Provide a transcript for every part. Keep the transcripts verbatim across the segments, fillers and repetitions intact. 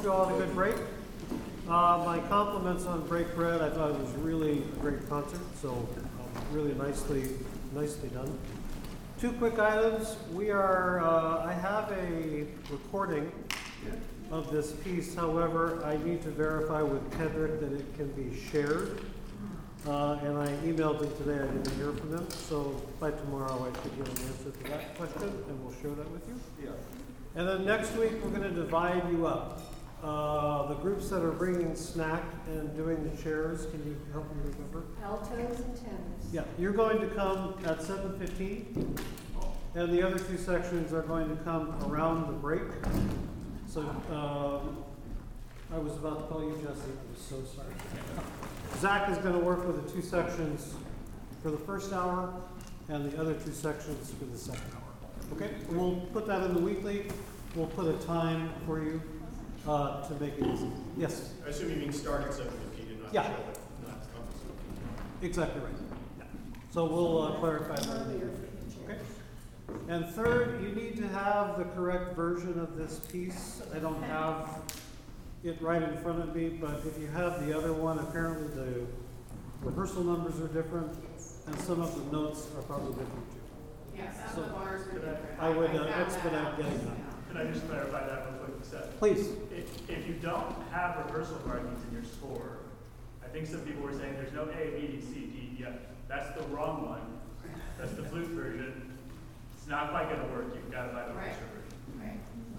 you all had a good break. Uh, my compliments on Break Bread. I thought it was really a great concert, so uh, really nicely, nicely done. Two quick items. We are, uh, I have a recording of this piece. However, I need to verify with Kendrick that it can be shared. Uh, and I emailed him today. I didn't hear from him. So by tomorrow, I should get an answer to that question, and we'll share that with you. Yeah. And then next week, we're going to divide you up. Uh, the groups that are bringing snack and doing the chairs, can you help me remember? Altos and tenors. Yeah, you're going to come at seven fifteen, and the other two sections are going to come around the break. So um, I was about to call you Jesse. I'm so sorry. Zach is going to work with the two sections for the first hour and the other two sections for the second hour. Okay? We'll put that in the weekly. We'll put a time for you uh, to make it easy. Yes? I assume you mean start at seven fifteen and not Yeah. show it, not come. Exactly right. Yeah. So we'll uh, clarify that. Okay? And third, you need to have the correct version of this piece. I don't have it right in front of me, but if you have the other one, apparently the rehearsal numbers are different, and some of the notes are probably different too. Yes, So some of ours are different. I would uh, found that expedite out. getting that. Can I just clarify that real quick, Seth? Please. If, if you don't have rehearsal markings in your score, I think some people were saying there's no A, B, C, D, E, F. That's the wrong one. That's the flute version. It's not quite going to work. You've got to buy the Right. orchestra version. Right.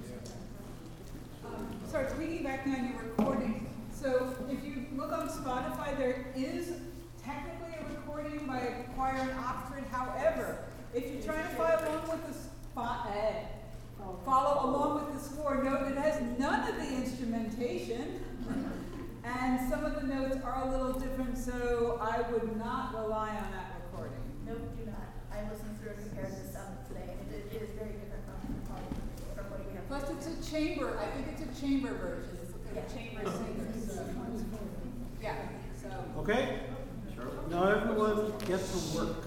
Um, sorry, piggybacking on your recording. So if you look on Spotify, there is technically a recording by a choir in Oxford. However, if you're trying to follow along with the spot, uh, follow along with the score, note it has none of the instrumentation, and some of the notes are a little different. So I would not rely on that recording. No, do not. I listened through and compared the sound today, and it, it is very different from, from what we have. Plus, it's a chamber. I think it's a chamber version. It's a Yeah. chamber singer. So. Yeah. So. Okay? Now everyone get to work.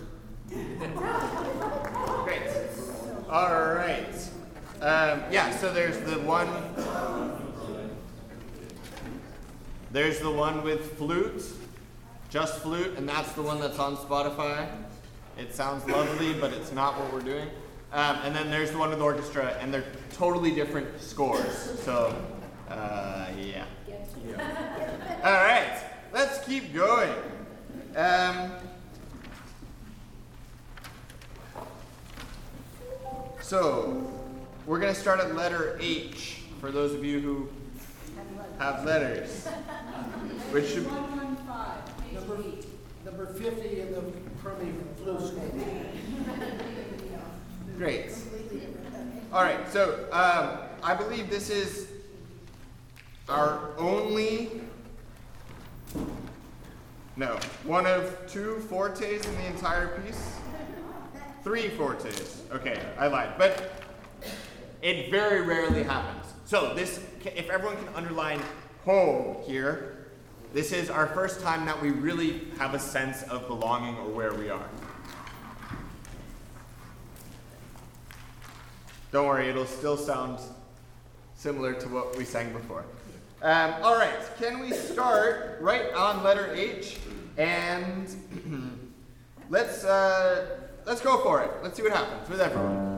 Great. All right. Um, yeah, so there's the one. There's the one with flute, just flute, and that's the one that's on Spotify. It sounds lovely, but it's not what we're doing. Um, and then there's the one with orchestra, and they're totally different scores. So, uh, yeah. All right, let's keep going. Um, so, we're going to start at letter H for those of you who have letters. Which should be one one five. Number, number fifty in the Permy Flu School. great. All right, so um, I believe this is our only, no, one of two fortes in the entire piece. Three fortes. Okay, I lied, but it very rarely happens. So this, if everyone can underline home here, this is our first time that we really have a sense of belonging or where we are. Don't worry, it'll still sound similar to what we sang before. Um, all right, can we start right on letter H, and let's uh, let's go for it. Let's see what happens with everyone.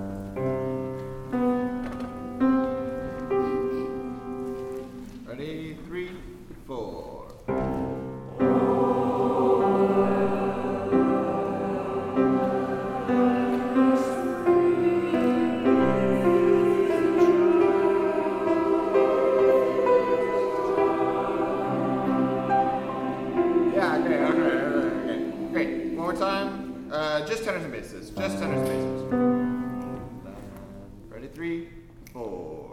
Ready? Three, four. Yeah, okay, okay, okay, okay. Great. One more time. Uh, just tenors and basses. Just tenors and basses. Ready? Three, four.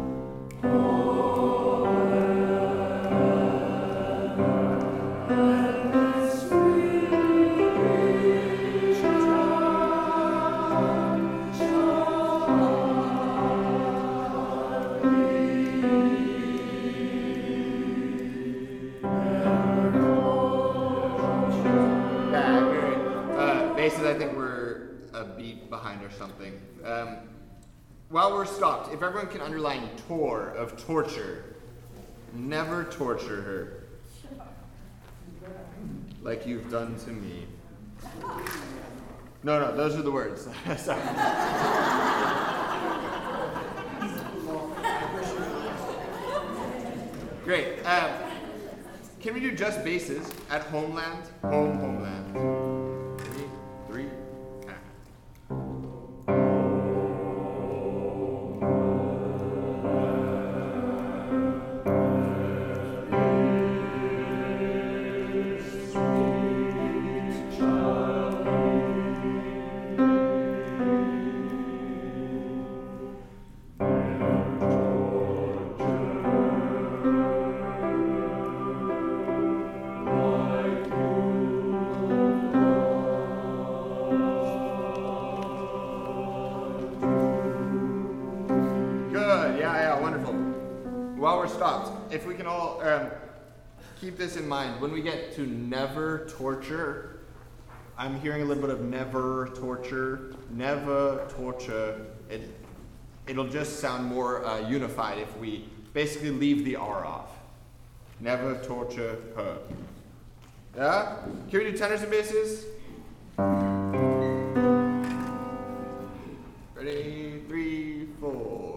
I think we're a beat behind or something. Um, while we're stopped, if everyone can underline tor of torture, never torture her like you've done to me. No, no, those are the words. Sorry. Great. Um, can we do just bases at Homeland? Home, Homeland. Three, three, act. If we can all um, keep this in mind, when we get to never torture, I'm hearing a little bit of never torture, never torture. It, it'll just sound more uh, unified if we basically leave the R off. Never torture her. Yeah? Can we do tenors and basses? Ready? Three, four.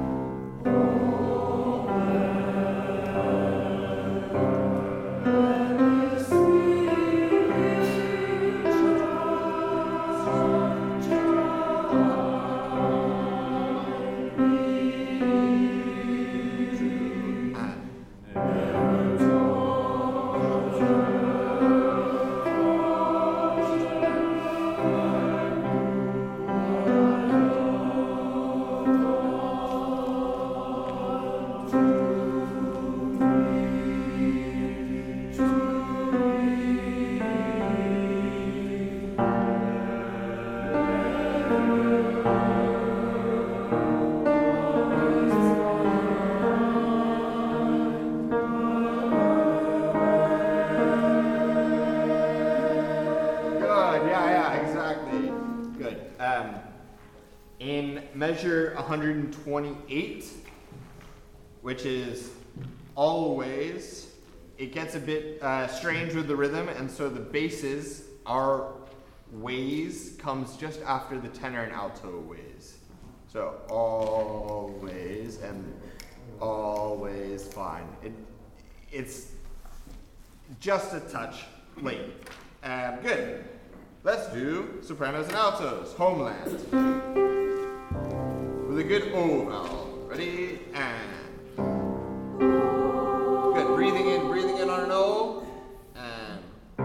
Measure one hundred twenty-eight, which is always, it gets a bit uh, strange with the rhythm, and so the basses, our ways, comes just after the tenor and alto ways. So always and always fine. It, it's just a touch late. Um, good. Let's do sopranos and altos. Homeland. With a good O vowel. Ready? And. Good. Breathing in, breathing in on an O. And.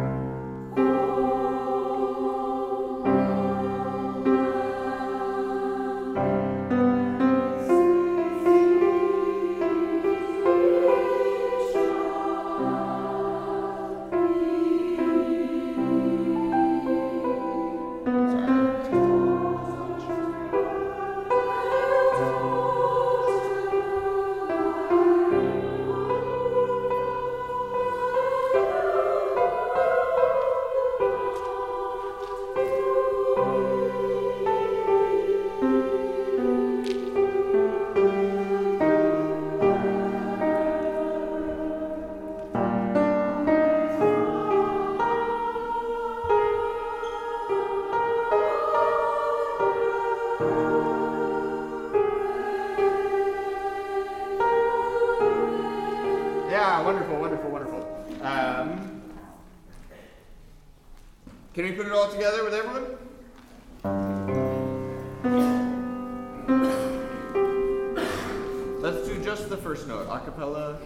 Can we put it all together with everyone? Let's do just the first note, a cappella.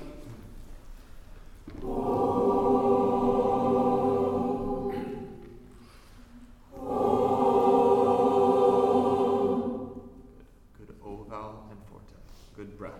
Good O vowel and forte. Good breath.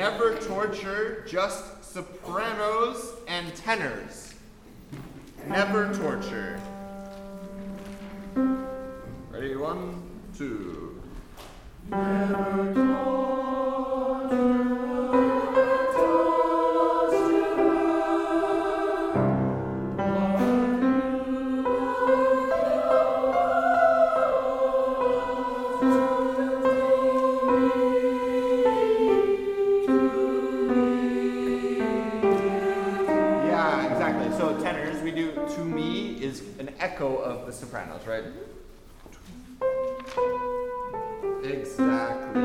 never torture, just sopranos and tenors. Never torture. Ready? One, two. Never torture. Echo of the sopranos, right? Exactly.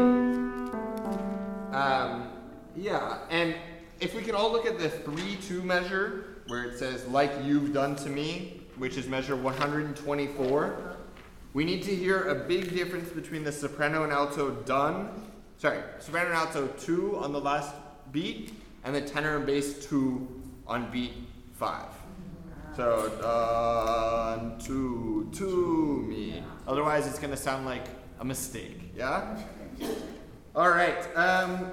Um, yeah, and if we can all look at the three two measure, where it says, like you've done to me, which is measure one hundred twenty-four, we need to hear a big difference between the soprano and alto done, sorry, soprano and alto two on the last beat, and the tenor and bass two on beat five. So, done to, to me. Otherwise, it's going to sound like a mistake, yeah? All right. Um,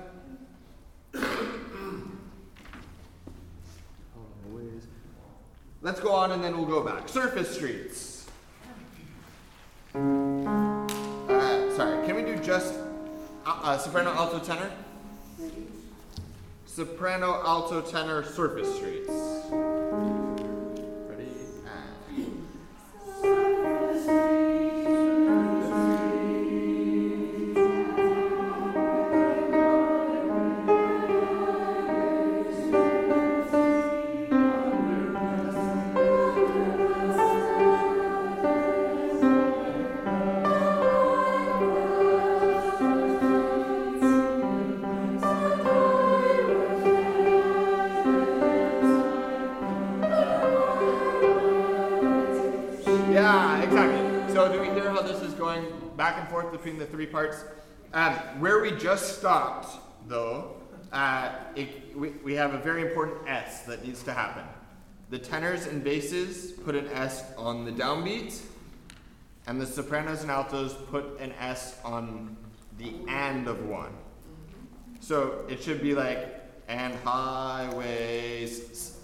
let's go on and then we'll go back. Surface streets. Uh, sorry, can we do just uh, uh, soprano, alto, tenor? Soprano, alto, tenor, surface streets. Back and forth between the three parts. Um, where we just stopped, though, uh, it, we, we have a very important S that needs to happen. The tenors and basses put an S on the downbeat, and the sopranos and altos put an S on the and of one. So it should be like, and highways.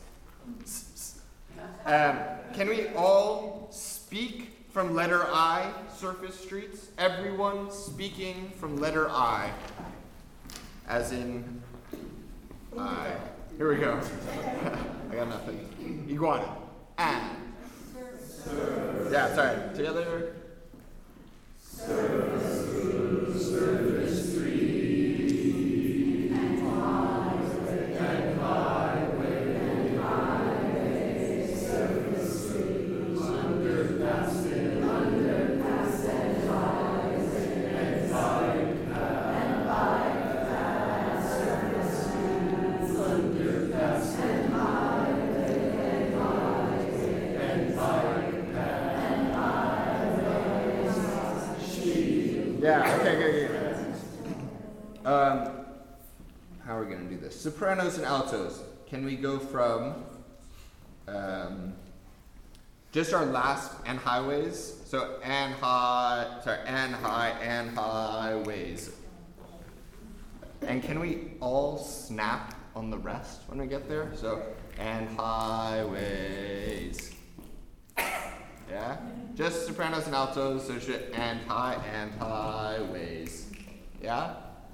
Um, can we all speak from letter I, surface streets? Everyone speaking from letter I. As in, I. Here we go. I got nothing. Iguana. And. Yeah, sorry. Together. Surface, surface street. And highway. And highway. And highway. Surface street. Underpass. Yeah, okay, okay, okay. Um, how are we going to do this? Sopranos and altos. Can we go from um, just our last and highways? So and high, sorry, and high, and highways. And can we all snap on the rest when we get there? So and highways. Yeah? Just sopranos and altos, so should and high and highways. Yeah?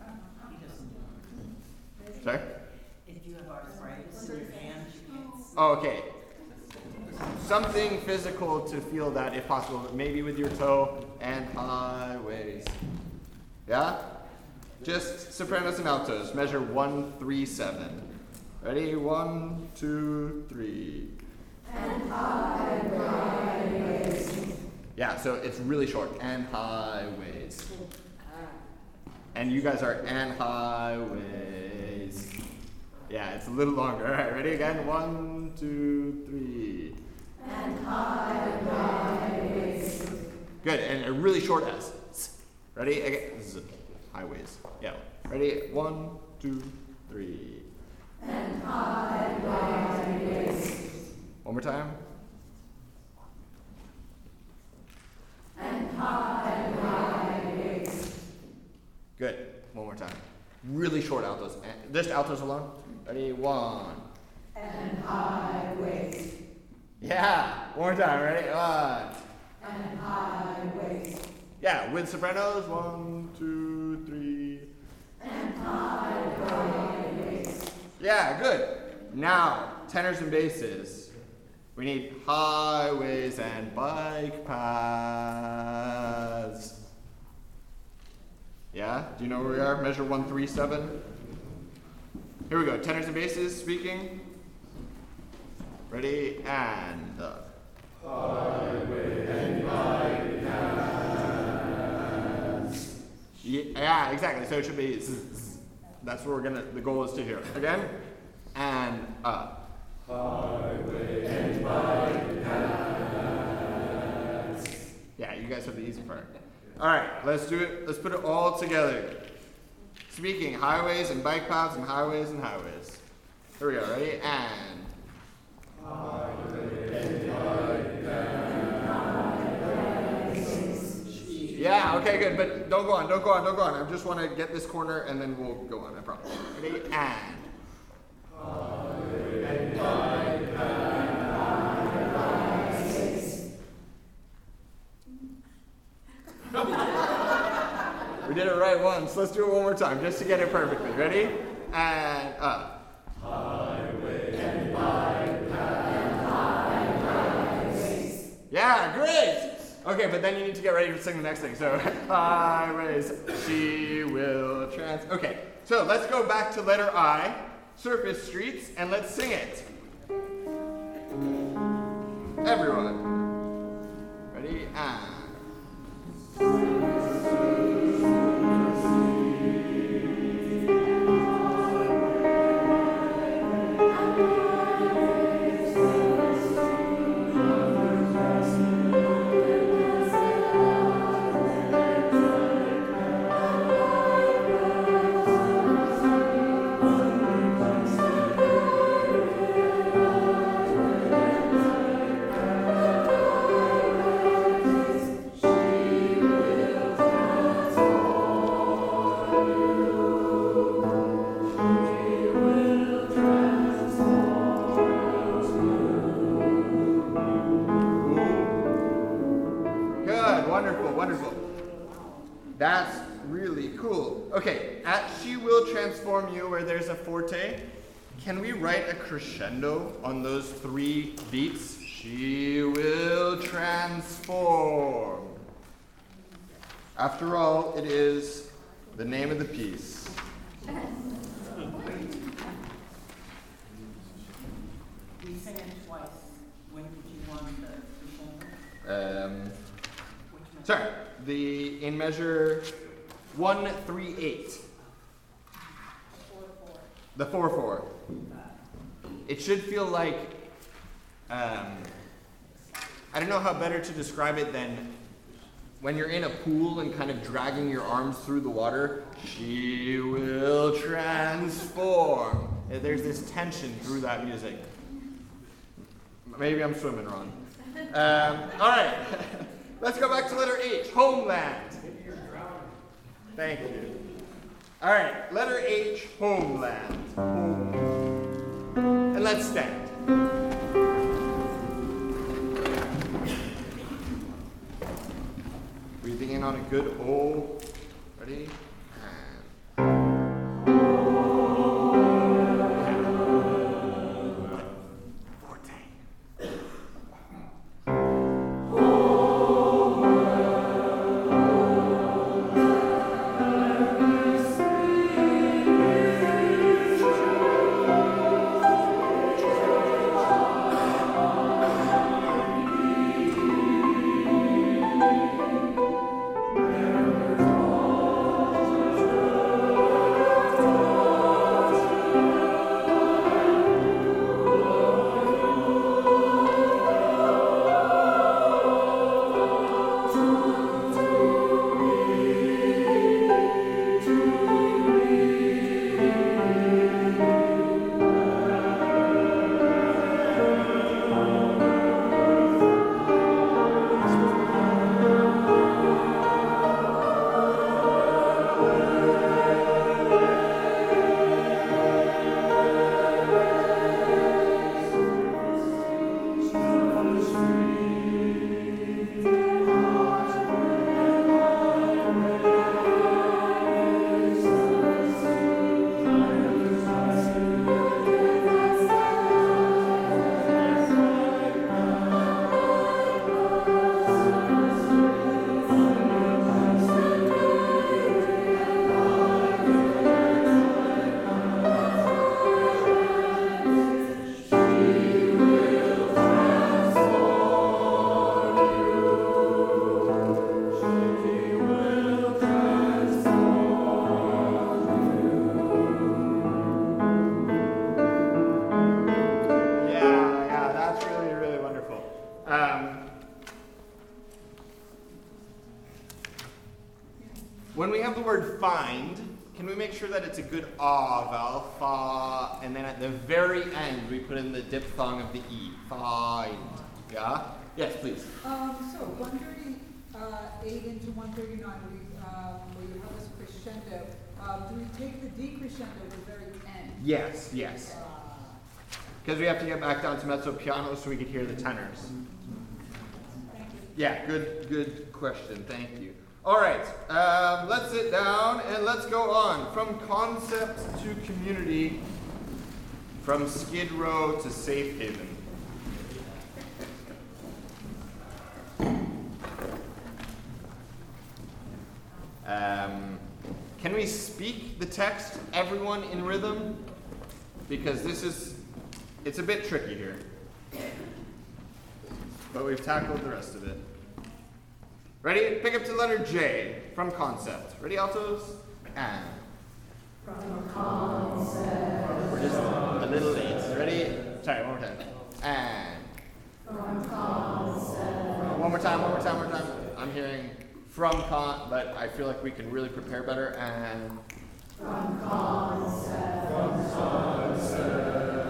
Sorry? If you have arthritis in your hands, you can't. Oh, okay. Something physical to feel that if possible, maybe with your toe and highways. Yeah? Just sopranos and altos. Measure one, three, seven. Ready? One, two, three. And highways. Yeah, so it's really short. And highways. And you guys are and highways. Yeah, it's a little longer. All right, ready again? One, two, three. And highways. Good, and a really short S. Ready? Again. Z. Highways. Yeah. Ready? One, two, three. And highways. One more time. And highways. Good. One more time. really short altos. And just altos alone. Ready? One. And highways. Yeah. One more time. Ready? One. And highways. Yeah. With sopranos. One, two, three. And highways. Yeah. Good. Now, tenors and basses. We need highways and bike paths. Yeah? Do you know where we are? Measure one, three, seven. Here we go. Tenors and basses speaking. Ready? And. Uh, Highway and bike paths. Yeah, exactly. So it should be. Z- z- that's what we're gonna. The goal is to hear. Again. And up. Highway and bike paths. Yeah, you guys have the easy part. All right, let's do it. Let's put it all together. Speaking highways and bike paths and highways and highways. Here we go. Ready? And. Highway and bike paths. Yeah. Okay. Good. But don't go on. Don't go on. Don't go on. I just want to get this corner and then we'll go on. I promise. Ready? And. We did it right once. Let's do it one more time, just to get it perfectly. Ready? And up. Highway and bike paths. Yeah, great. Okay, but then you need to get ready to sing the next thing. So, highways, she will trans. Okay, so let's go back to letter I, surface streets, and let's sing it. Everyone. Ready? And. That's really cool. Okay, at She Will Transform You, where there's a forte, can we write a crescendo on those three beats? She will transform. After all, it is the name of the piece. We sang it twice. When did you want the crescendo? Um, Which measure? sorry, the in measure one, three, eight. Four, four. The four, four. It should feel like, um, I don't know how better to describe it than when you're in a pool and kind of dragging your arms through the water. She will transform. There's this tension through that music. Maybe I'm swimming wrong. Um, all right, let's go back to letter H, homeland. Thank you. All right, letter H, homeland. Home. And let's stand. Breathing in on a good O. Ready? find, can we make sure that it's a good ah vowel, fa, and then at the very end we put in the diphthong of the e, find. Yeah? Yes, please. Um, so one thirty-eight into one thirty-nine, we, um, where you have this crescendo, um, do we take the decrescendo at the very end? Yes, yes. Because we have to get back down to mezzo piano so we could hear the tenors. Thank you. Yeah, good, good question. Thank you. All right, um, let's sit down and let's go on. From concept to community, from Skid Row to Safe Haven. Um, can we speak the text, everyone, in rhythm? Because this is, it's a bit tricky here. But we've tackled the rest of it. Ready? Pick up to letter J from concept. Ready, altos? And. From concept. We're just a little late. Ready? Sorry, one more time. And. From concept. One more time, one more time, one more time. I'm hearing from con, but I feel like we can really prepare better. And. From concept. From concept.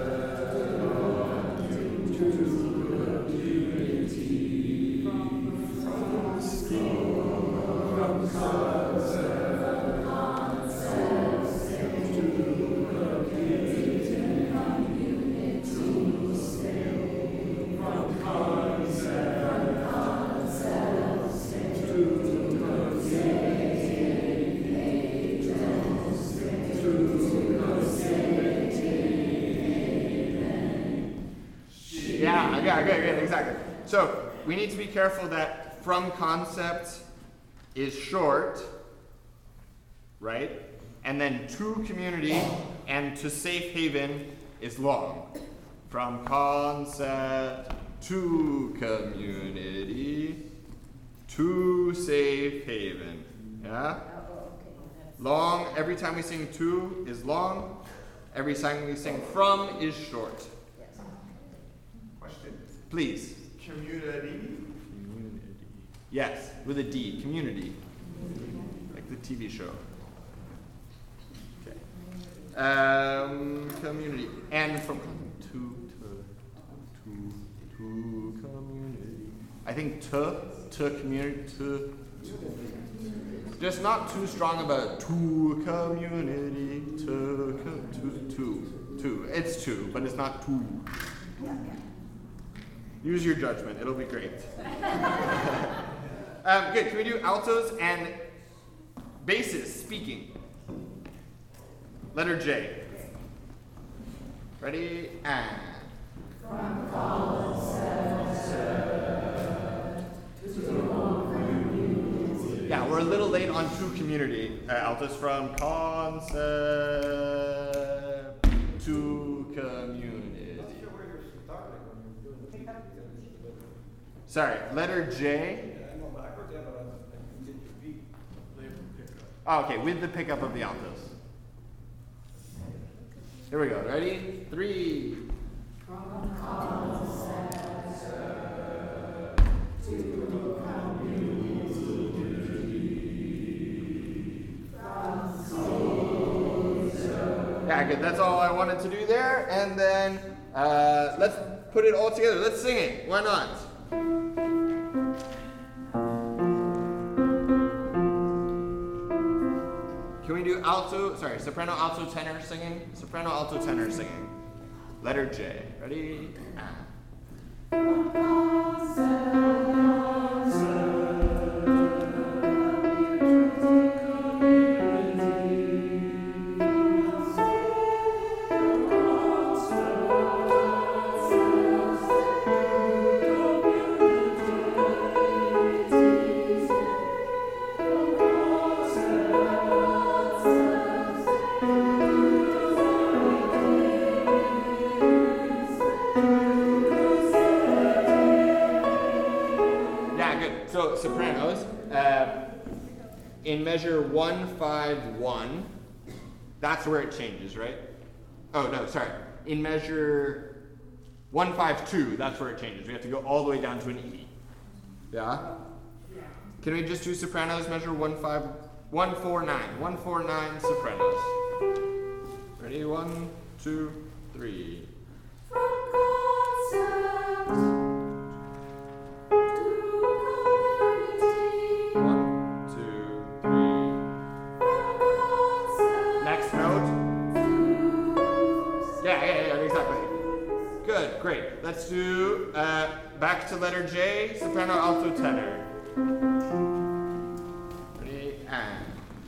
Yeah, yeah, good, good, exactly. So we need to be careful that from concept is short, right? And then to community and to safe haven is long. From concept to community to safe haven. Yeah? Long, every time we sing to is long. Every time we sing from is short. Question. Please. Community. Community. Yes, with a D. Community. Like the T V show. Okay. Um, community. And from to, to, to, to community. I think to, to community, to. Just not too strong about to community, to, to, to, to. It's to, but it's not to. Use your judgment, it'll be great. um, good, can we do altos and basses, speaking? Letter J. Ready? And. From concept. Yeah, we're a little late on to community. Uh, altos from concept to community. Sorry, letter J. Oh, okay, with the pickup of the altos. Here we go. Ready? Three. From concept to community. Yeah, good. That's all I wanted to do there. And then uh, let's put it all together. Let's sing it. Why not? Can we do alto, sorry, soprano, alto, tenor singing? Soprano, alto, tenor singing. Letter J. Ready? From concept. Sopranos, uh, in measure one five one, that's where it changes, right? Oh no, sorry. In measure one five two, that's where it changes. We have to go all the way down to an E. Yeah? Can we just do sopranos measure one five one four nine. one four nine sopranos. Ready? One, two, three. From concept to community. One, two, three. From concept Next note. to Yeah, yeah, yeah, exactly. Good, great. Let's do uh, back to letter J, soprano, alto, tenor. Ready? And.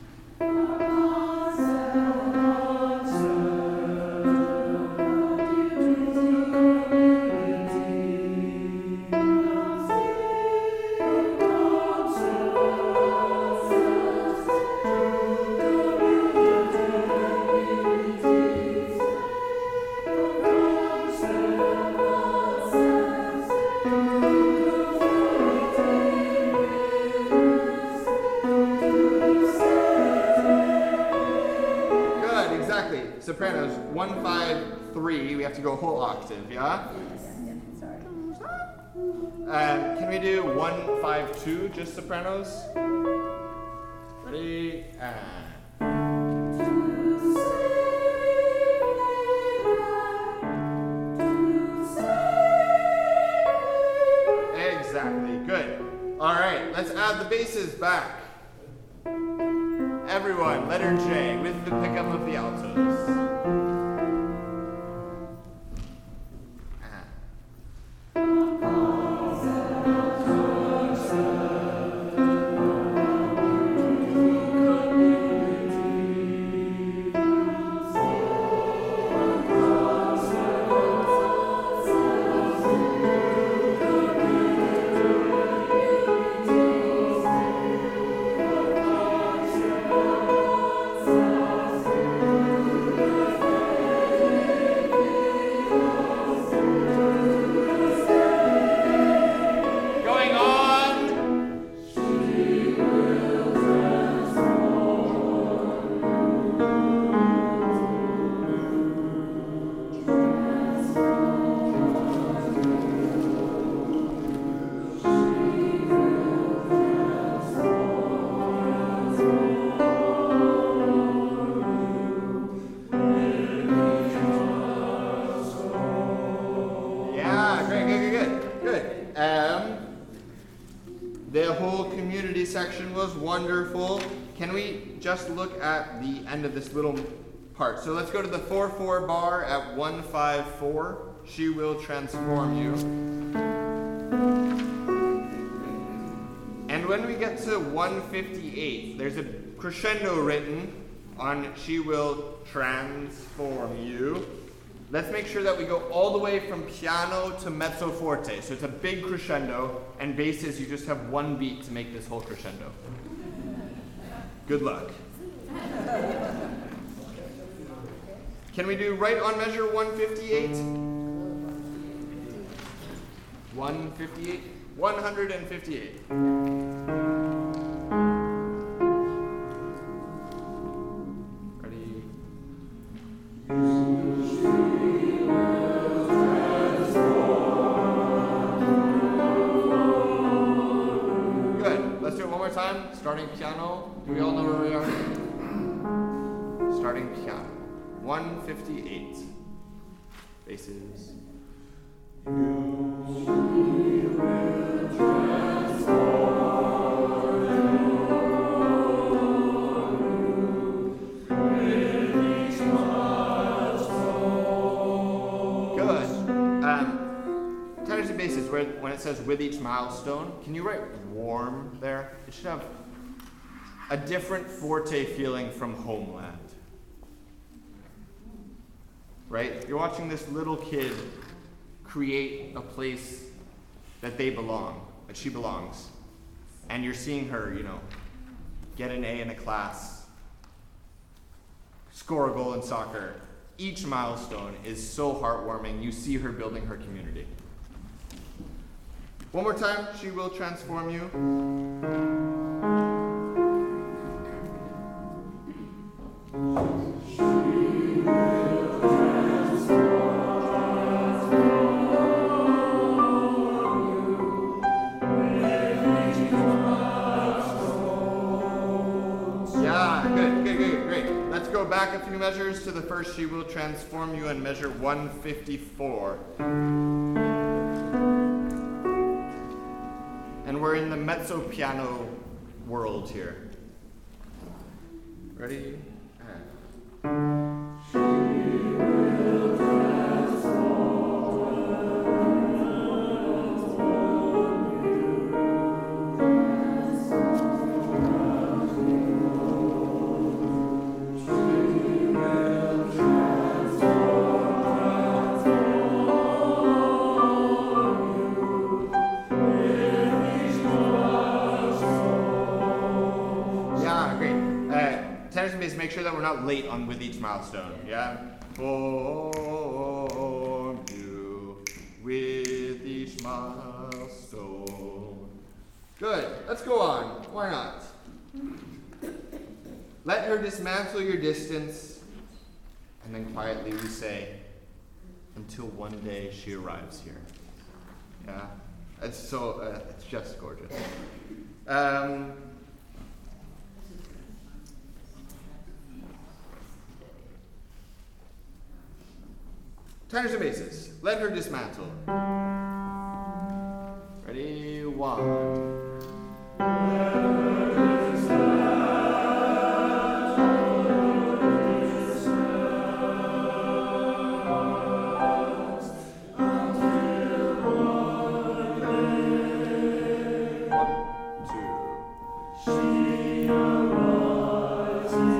Good, exactly. Sopranos, one, five, three. We have to go whole octave, yeah? Yeah, sorry. Um, can we do one, five, two, just sopranos? Ready? And. Exactly, good. All right, let's add the basses back. Everyone, letter J with the pickup of the altos. Ah. Going on. Yeah, great, good, good, good. Good. Um, the whole community section was wonderful. Can we just look at the end of this little part? So let's go to the four four bar at one five four. She will transform you. And when we get to one fifty-eight, there's a crescendo written on she will transform you. Let's make sure that we go all the way from piano to mezzo forte. So it's a big crescendo, and basses, you just have one beat to make this whole crescendo. Good luck. Can we do right on measure one fifty-eight? one fifty-eight? one hundred fifty-eight. Ready? Good. Let's do it one more time. Starting piano. Do we all know where we are? Starting piano. one fifty-eight. Basses. Basses, where when it says with each milestone, can you write warm there? It should have a different forte feeling from Homeland. Right? You're watching this little kid create a place that they belong, that she belongs. And you're seeing her, you know, get an A in a class, score a goal in soccer. Each milestone is so heartwarming. You see her building her community. One more time, she will transform you. a few measures. To the first, she will transform you and measure one fifty-four. And we're in the mezzo piano world here. Ready? Make sure that we're not late on with each milestone, yeah? Form you with each milestone. Good, let's go on. Why not? Let her dismantle your distance, and then quietly we say, until one day she arrives here. Yeah? It's so, uh, it's just gorgeous. Um, Tenors and basses. Let her dismantle. Ready? One. Let her dismantle, until one day. One, two. She arises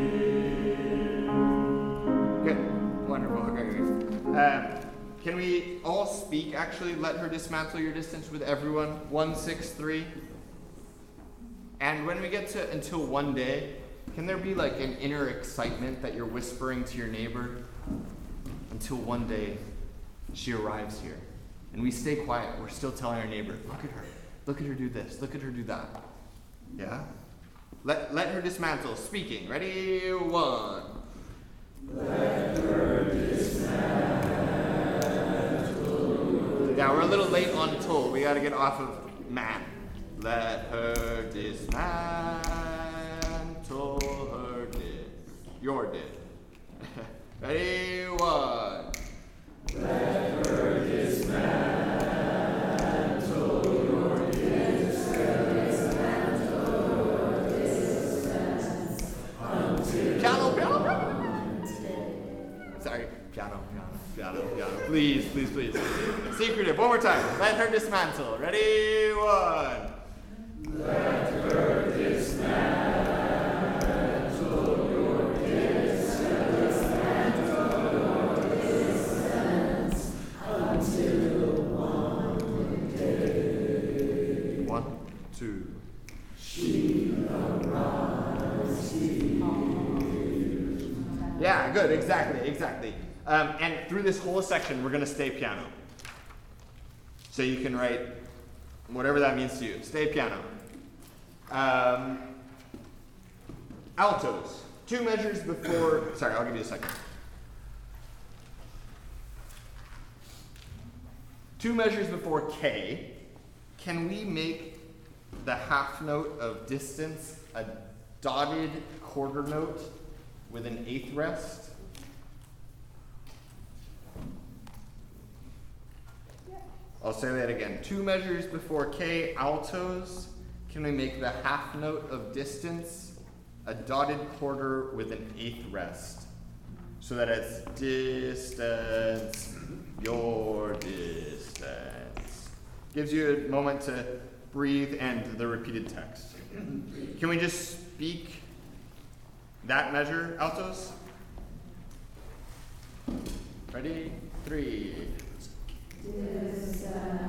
here. Good. Wonderful. Okay, great. Um, can we all speak, actually? Let her dismantle your distance with everyone. One, six, three. And when we get to until one day, can there be like an inner excitement that you're whispering to your neighbor? Until one day she arrives here. And we stay quiet. We're still telling our neighbor, look at her. Look at her do this. Look at her do that. Yeah? Let, let her dismantle. Speaking. Ready? One. Let her dismantle. Yeah, we're a little late on toll. We got to get off of man. Let her dismantle her did. Your did. Ready? One. Let her dismantle your distance. Until. Piano, piano, piano. Sorry, piano, piano, piano, piano. Please, please, please. Secretive, one more time. Let her dismantle. Ready? One. Let her dismantle your distance. Until one day. One, two. She arrives here. Yeah, good, exactly, exactly. Um, and through this whole section, we're going to stay piano. So you can write whatever that means to you. Stay piano. Um, altos. Two measures before, sorry, I'll give you a second. Two measures before K. Can we make the half note of distance a dotted quarter note with an eighth rest? I'll say that again. Two measures before K, altos. Can we make the half note of distance a dotted quarter with an eighth rest? So that it's distance, your distance. Gives you a moment to breathe and the repeated text. Can we just speak that measure, altos? Ready? Three. Distance,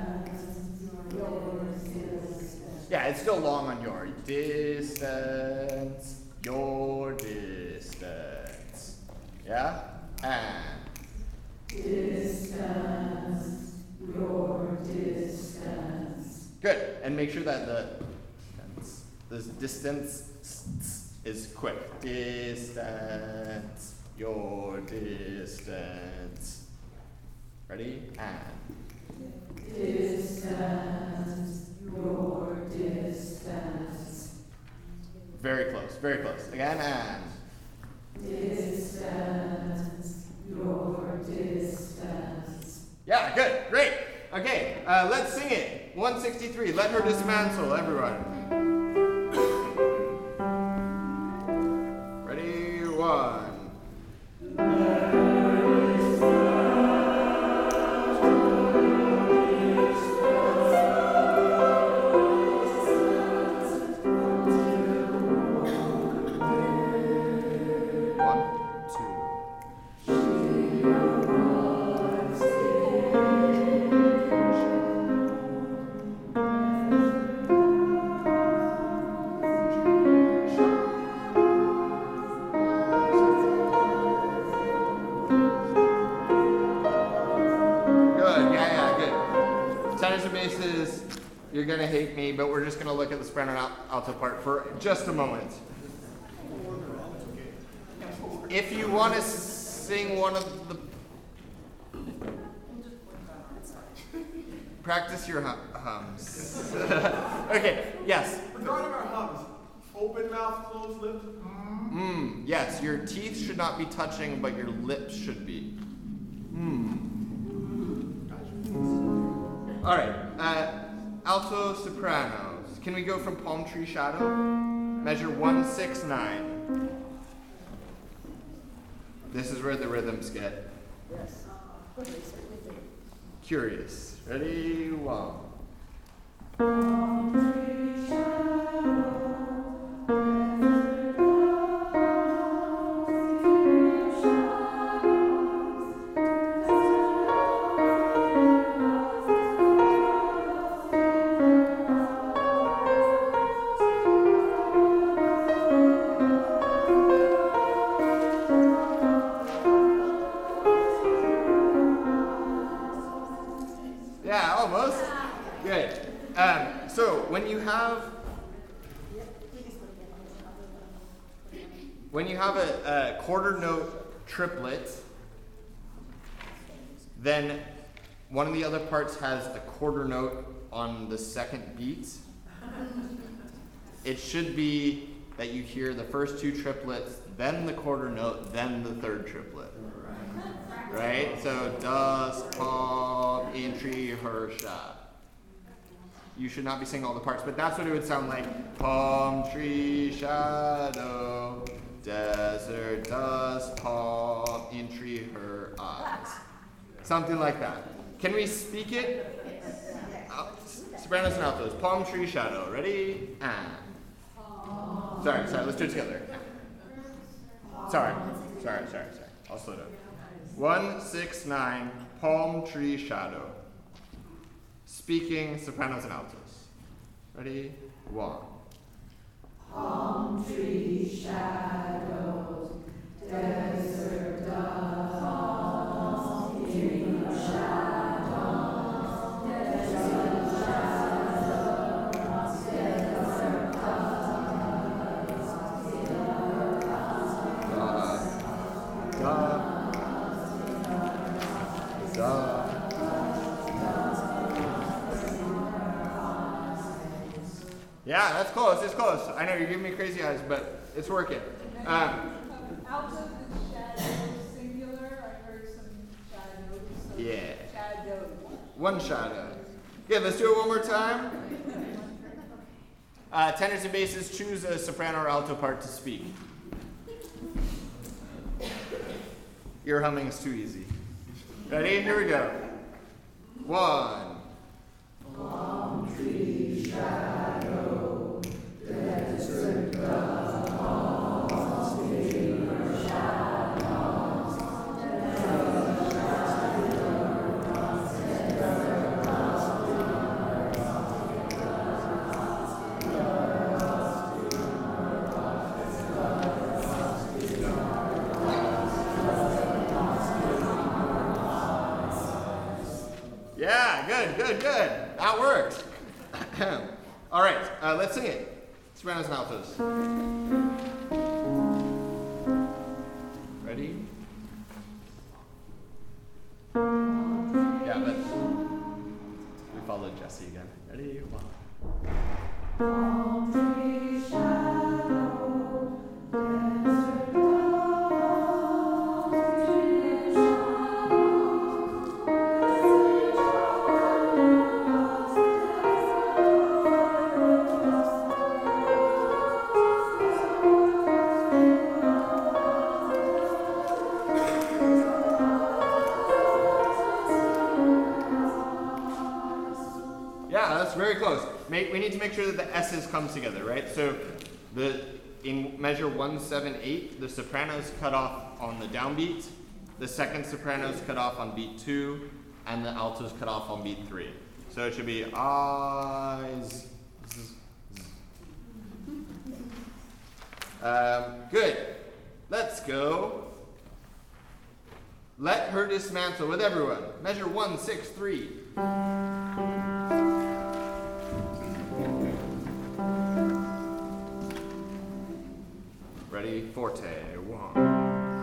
your distance. Yeah, it's still long on your. Distance, your distance. Yeah? And. Distance, your distance. Good. And make sure that the this distance is quick. Distance, your distance. Ready? And. Distance, your distance. Very close, very close. Again, and. Distance, your distance. Yeah, good, great. Okay, uh, let's sing it. one sixty-three, Let Her Dismantle, everyone. Ready, one. You're gonna hate me, but we're just gonna look at the soprano and al- alto part for just a moment. If you want to sing one of the, practice your hum- hums. Okay. Yes. Regarding our hums, open mouth, closed lips. Mm. Yes. Your teeth should not be touching, but your lips should be. Mm. All right. Uh, Alto sopranos. Can we go from Palm Tree Shadow? Measure one six nine. This is where the rhythms get Yes. curious. Ready? One. Yeah, almost. Good. Um, so when you have when you have a, a quarter note triplet, then one of the other parts has a quarter note on the second beat. It should be that you hear the first two triplets, then the quarter note, then the third triplet. Right? So, das, palm, in, tree, her, sha. You should not be singing all the parts, but that's what it would sound like. Palm, tree, shadow, desert, dust, palm, in, tree, her, eyes. Something like that. Can we speak it? Uh, sopranos and altos. Palm, tree, shadow. Ready? And. Sorry, sorry, let's do it together. Sorry, sorry, sorry, sorry. I'll slow down. One, six, nine, palm tree shadow. Speaking sopranos and altos. Ready? One. Palm tree shadows, desert dust, in shadows, desert shadows, desert dust, Da. Da. Yeah, that's close. It's close. I know you're giving me crazy eyes, but it's working. Um, Alto is shadow singular. I heard some shadows. So Yeah. Shadow. one shadow. Okay, let's do it one more time. Uh, tenors and basses, choose a soprano or alto part to speak. Your humming is too easy. Ready? Here we go. One. palm tree shadow, desert dust, in shadows, desert Yeah, good, good, good. That worked. All right, uh, let's sing it. Sopranos and altos. Ready? Yeah, but we followed Jesse again. Ready? One. palm tree shadow, desert dust. close. Make, we need to make sure that the S's come together, right? So the in measure one seven eight, the sopranos cut off on the downbeat, the second sopranos cut off on beat two, and the altos cut off on beat three. So it should be eyes. Um, good. Let's go. Let her dismantle with everyone. Measure one, six, three. Ready, forte, one.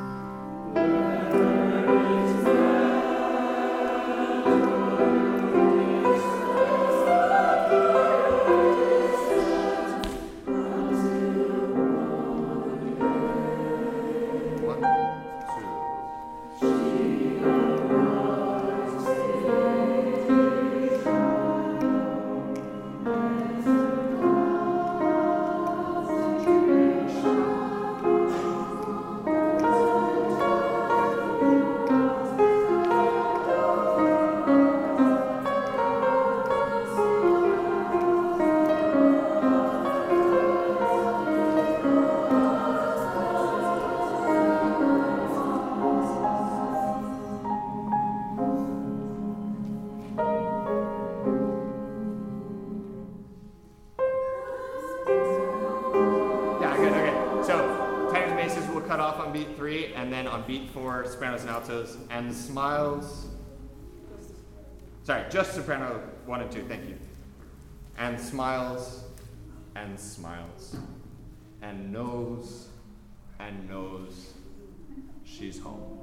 Sopranos and altos, and smiles. Sorry, just soprano one and two, thank you. And smiles, and smiles, and knows, and knows she's home.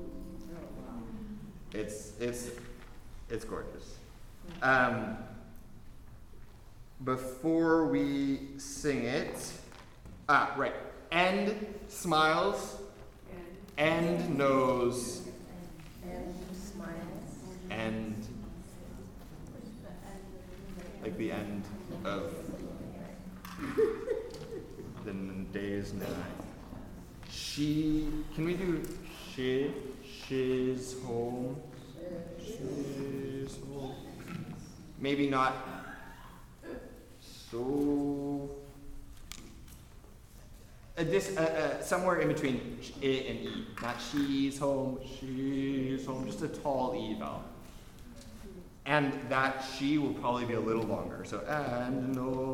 It's it's it's gorgeous. Um, before we sing it, ah, right. And smiles. And knows, and smiles, and like the end of the day's night. She, can we do she? She's home. She's home. Maybe not so. Uh, this, uh, uh, somewhere in between I and E. Not she's home, she's home, just a tall E vowel. And that she will probably be a little longer. So, and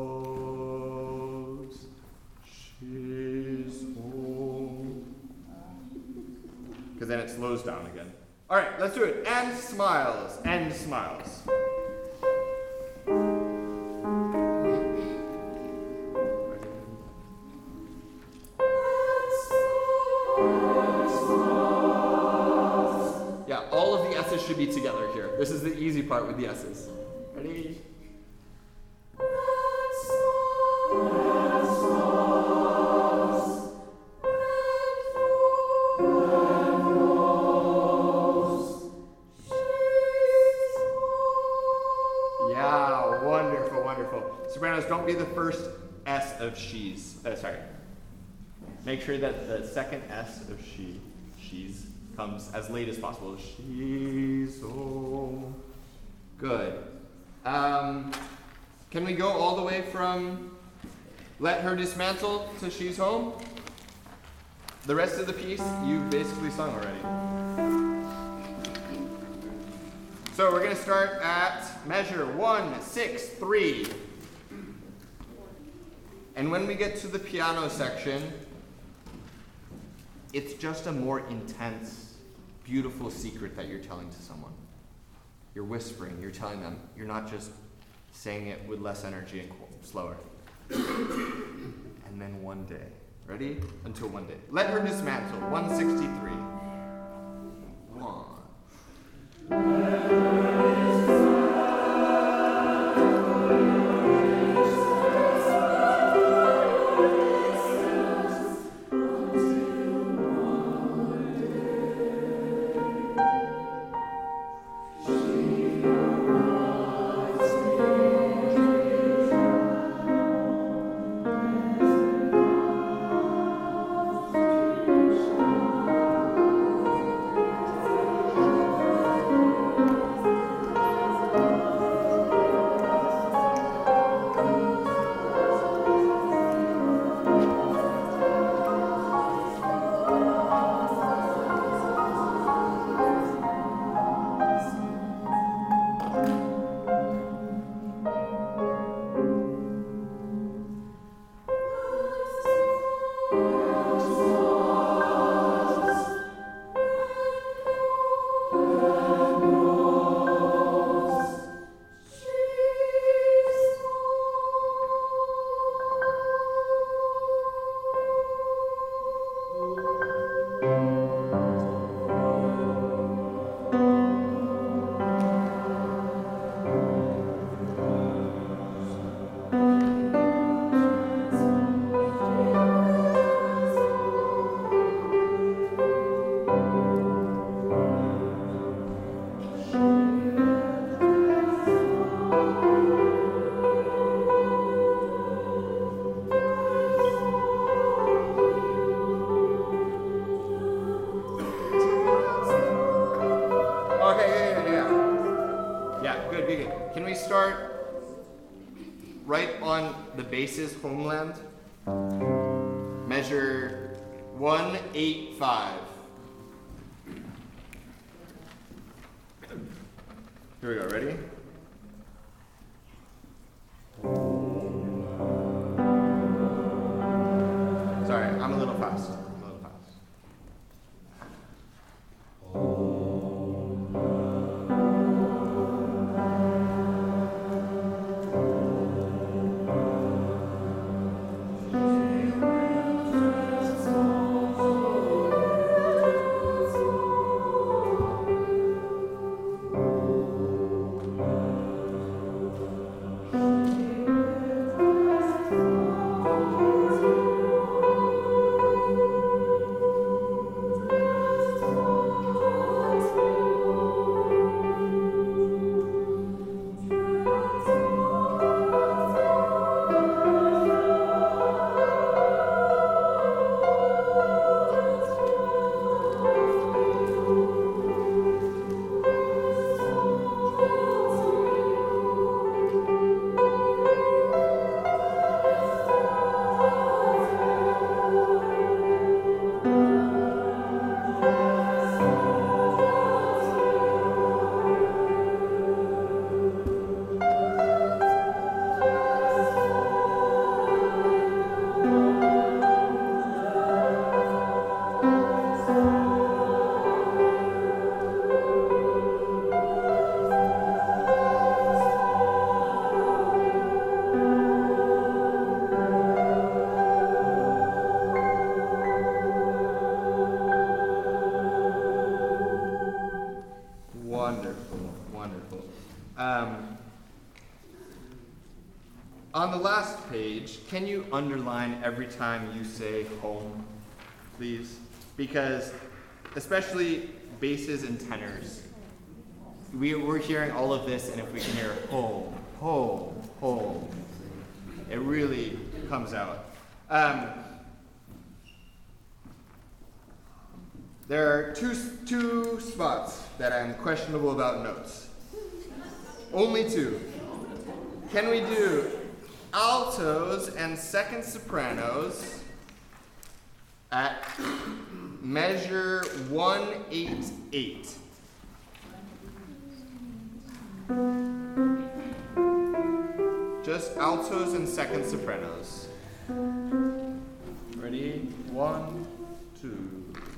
knows she's home. Because then it slows down again. All right, let's do it. And smiles, and smiles. Should be together here. This is the easy part with the S's. Ready? Yeah, wonderful, wonderful. Sopranos, don't be the first S of she's. Uh, sorry. Make sure that the second S of she, she's, comes as late as possible. She's home. Good. Um, can we go all the way from let her dismantle to she's home? The rest of the piece you've basically sung already. So we're going to start at measure one, six, three. And when we get to the piano section, it's just a more intense, beautiful secret that you're telling to someone. You're whispering, you're telling them. You're not just saying it with less energy and slower. And then one day. Ready? Until one day. Let her dismantle. one sixty-three. One. start right on the bass's homeland. Measure one eight five. Here we go, ready? Sorry, I'm a little fast. I'm a little fast. Wonderful, wonderful. Um, on the last page, can you underline every time you say home, please? Because especially basses and tenors, we, we're hearing all of this, and if we can hear home, home, home, it really comes out. Um, There are two, two spots that I'm questionable about notes. Only two. Can we do altos and second sopranos at measure one eight eight? Just altos and second sopranos. Ready? One, two.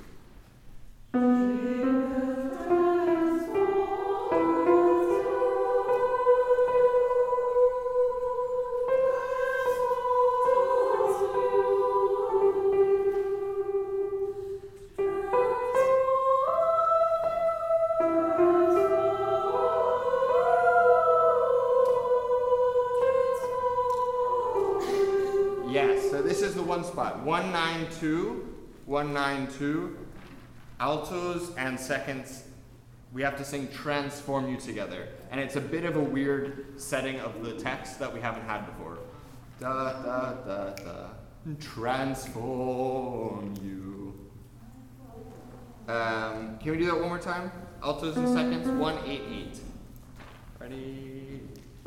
Yes, so this is the one spot. one nine two, one nine two. Altos and seconds, we have to sing transform you together. And it's a bit of a weird setting of the text that we haven't had before. Da da da da. Transform you. Um, can we do that one more time? Altos and seconds, one eight eight. Ready?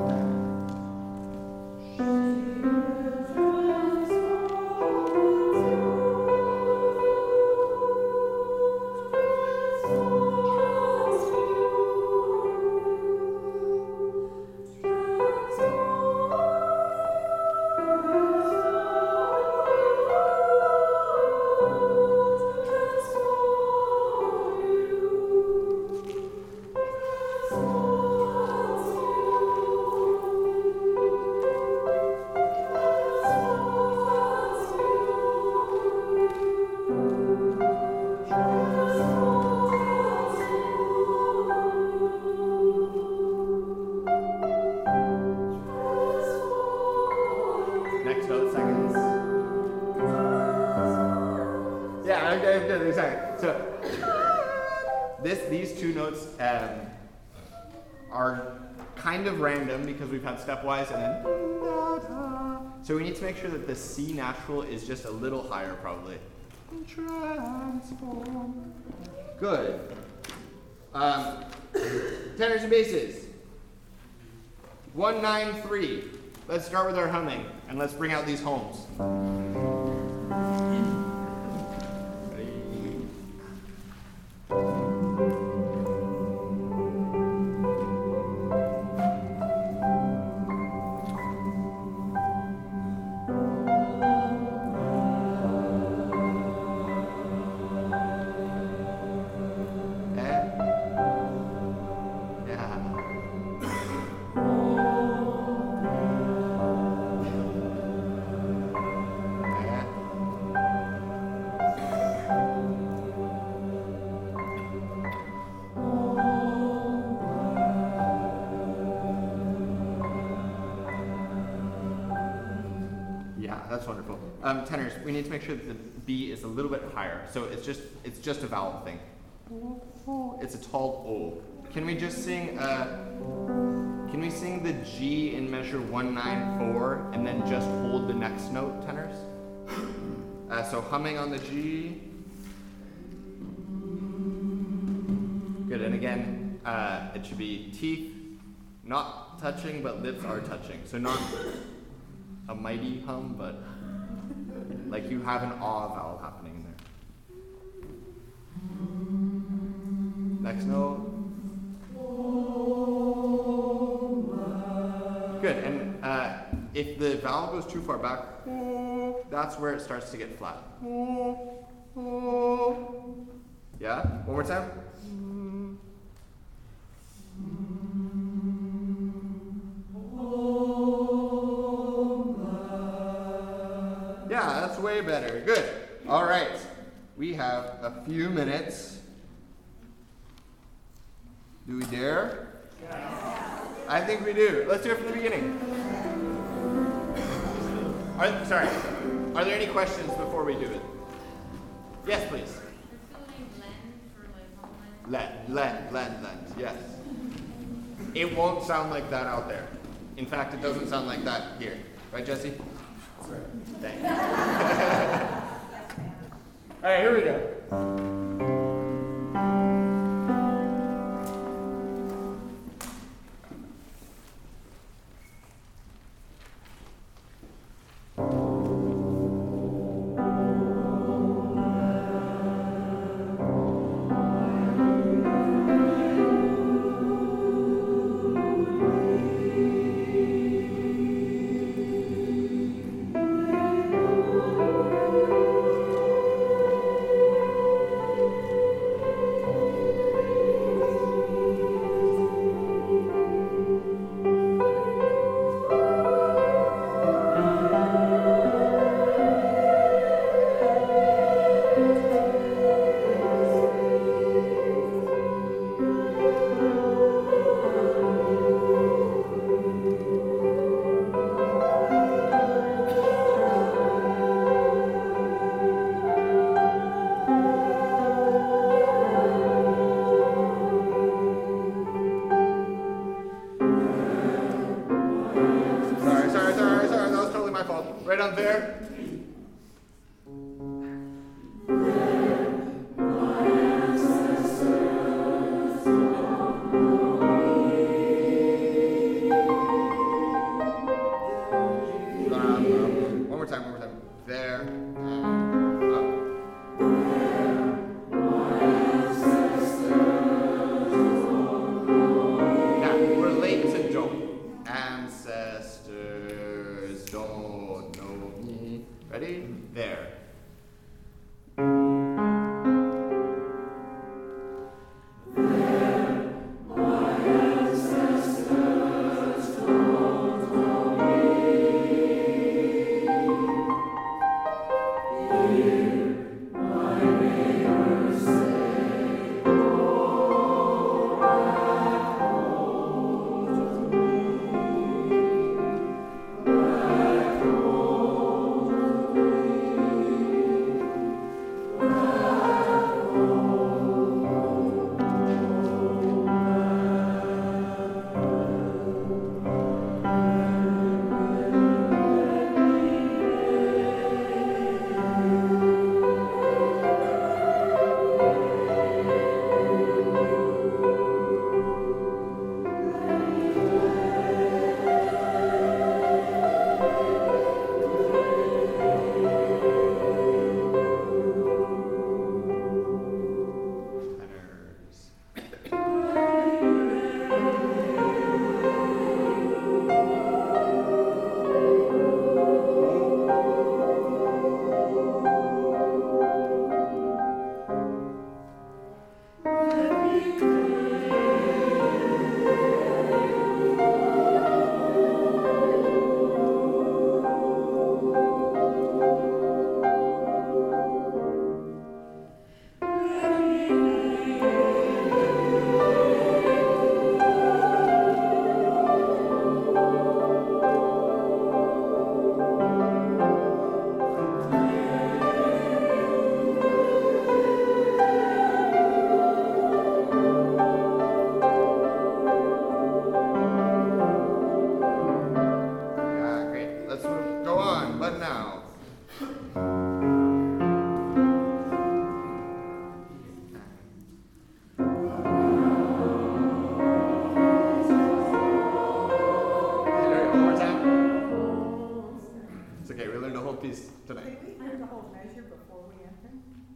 This, these two notes um, are kind of random because we've had stepwise and then da, da. So we need to make sure that the C natural is just a little higher probably. Transform. Good. Um, tenors and basses. one nine three. Let's start with our humming, and let's bring out these homes. That's wonderful. Um, tenors, we need to make sure that the B is a little bit higher. So it's just it's just a vowel thing. It's a tall O. Can we just sing? Uh, can we sing the G in measure one nine four and then just hold the next note, tenors? Uh, so humming on the G. Good. And again, uh, it should be teeth not touching, but lips are touching. So not a mighty hum, but like you have an ah vowel happening in there. Next note. Good, and uh, if the vowel goes too far back, that's where it starts to get flat. Yeah? One more time. Yeah, that's way better. Good. All right. We have a few minutes. Do we dare? Yeah. I think we do. Let's do it from the beginning. Are, sorry. Are there any questions before we do it? Yes, please. Let, let, let, let. Yes. It won't sound like that out there. In fact, it doesn't sound like that here. Right, Jesse? Thanks. All right, here we go.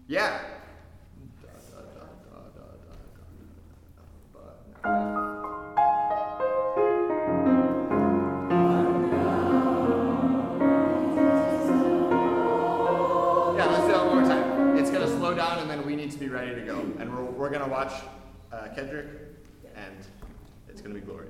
Yeah. Da, da, da, da, da, da, da, da, da, da. Yeah, let's do that one more time. It's gonna slow down and then we need to be ready to go. And we're, we're gonna watch uh, Kendrick and it's gonna be glorious.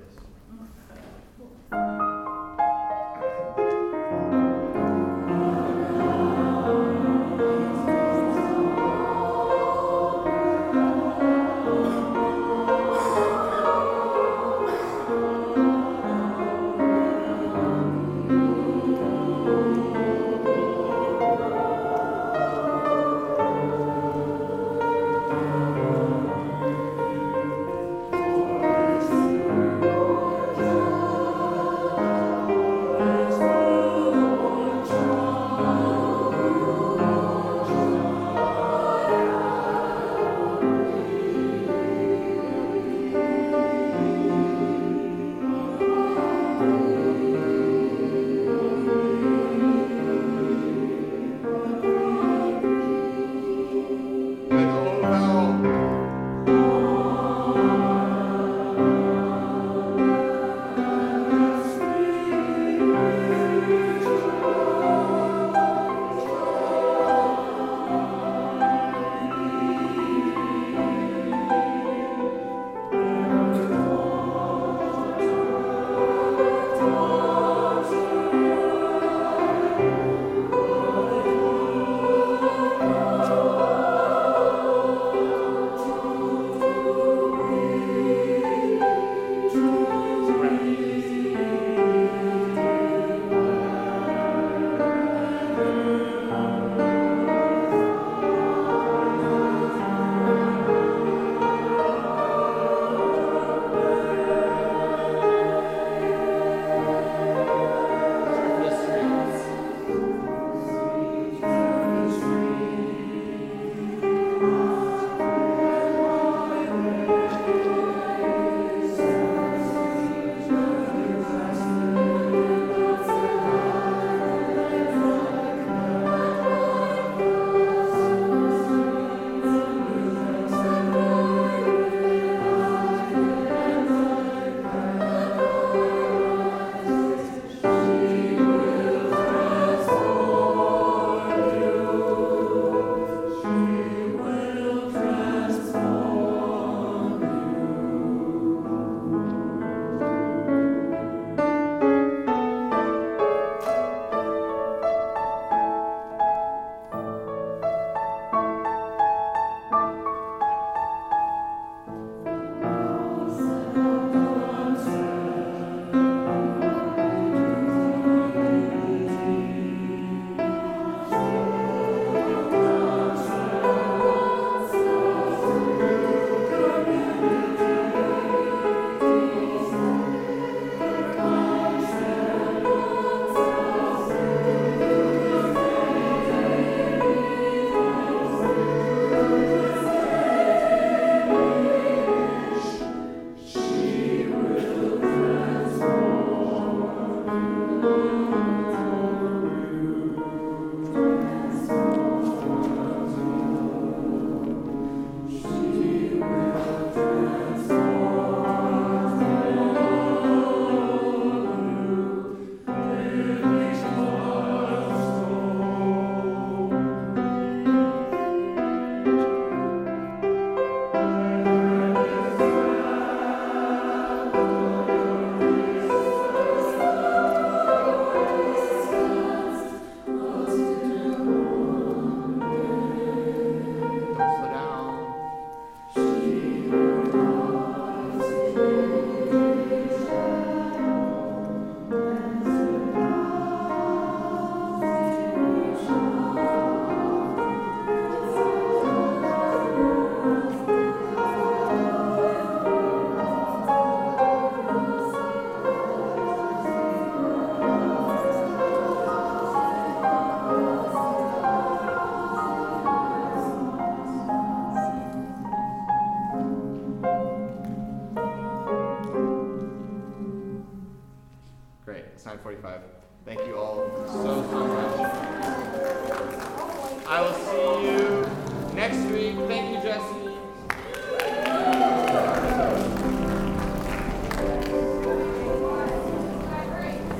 nine forty-five. Thank you all so, so much. I will